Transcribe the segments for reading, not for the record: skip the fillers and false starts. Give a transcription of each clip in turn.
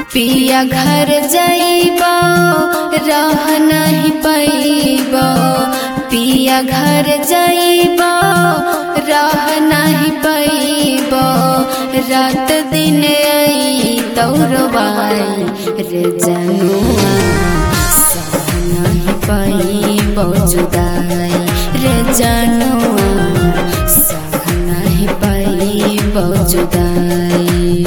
पिया घर जाइबो रह नहीं पैबो, पिया घर जाइबो रह नहीं पैबो, रात दिन आई तौरबाई रे जनुआ सह नहीं पैबो जुदाई रे जनुआ सह नहीं पैबो जुदाई।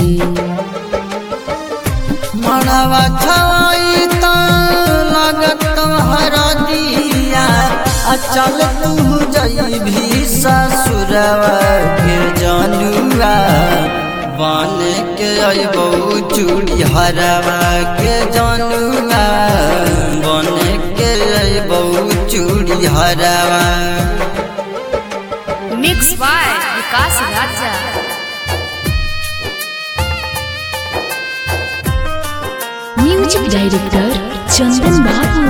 मड़वा छवाई तो लगत हरा दिया, अचल तू जइभी ससुरवा के जनुआ, बन के अइबो चूड़ी हरवा के जनुआ, बन के अइबो चूड़ी हरवा। Mix by Vikas Raja. Music director Chandan Babu.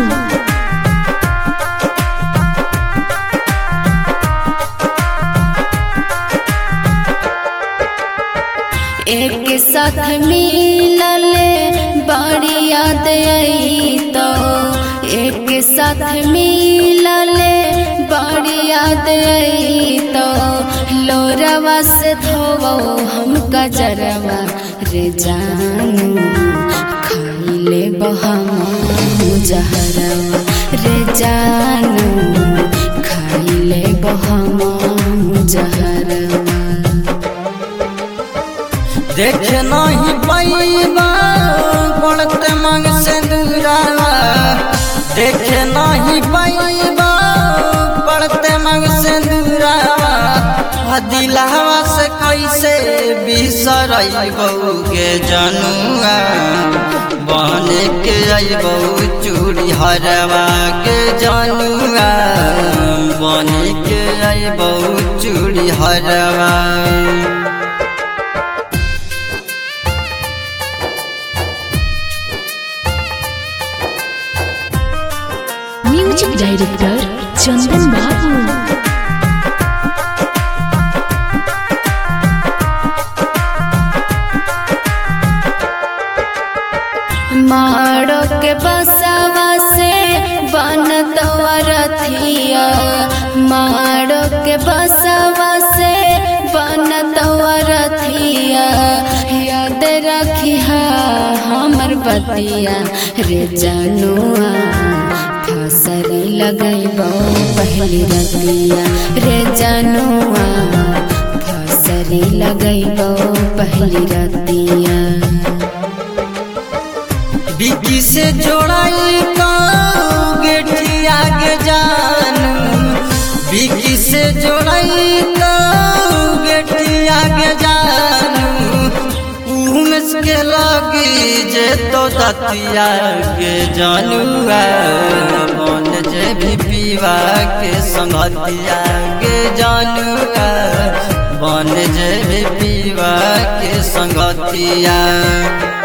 एक साथ मिलल बड़ी याद आई तो, एक साथ मिलल बड़ी याद आई तो, लोरवा से धोवो हम कजरवा रे जानू, खाइले बहम जहरवा रे जानू, खाइले बहम जहरवा। देखे नहीं पैबा पड़ते मंग से दूरावा, देखे नहीं पैबा पड़ते मंग से दूरावा, दिलावा से कैसे बिसरइबो के जनुआ, बन के अइबो चूड़ी हरवा के जनुआ, बन के अइबो चूड़ी हरवा। म्यूजिक डायरेक्टर चंदन बाबू। मारो के बसवा से बनत वरथिया, मारो के बसवा से बनत वरथिया, याद रखिहा हमर बतिया रे जनुआ, फसरी लगैबो पहली रतिया रे जनुआ, फसरी लगैबो पहली रतिया। बिकी से जोड़ाई तो बेटिया के जानू, बिकी से जोड़ाई तो बेटिया के जानू, उमस के लगी जे तो दतिया के जनुआ, बन जे भी पीवा के संगतिया के जनुआ, बन जे भी पीवा के संगतिया।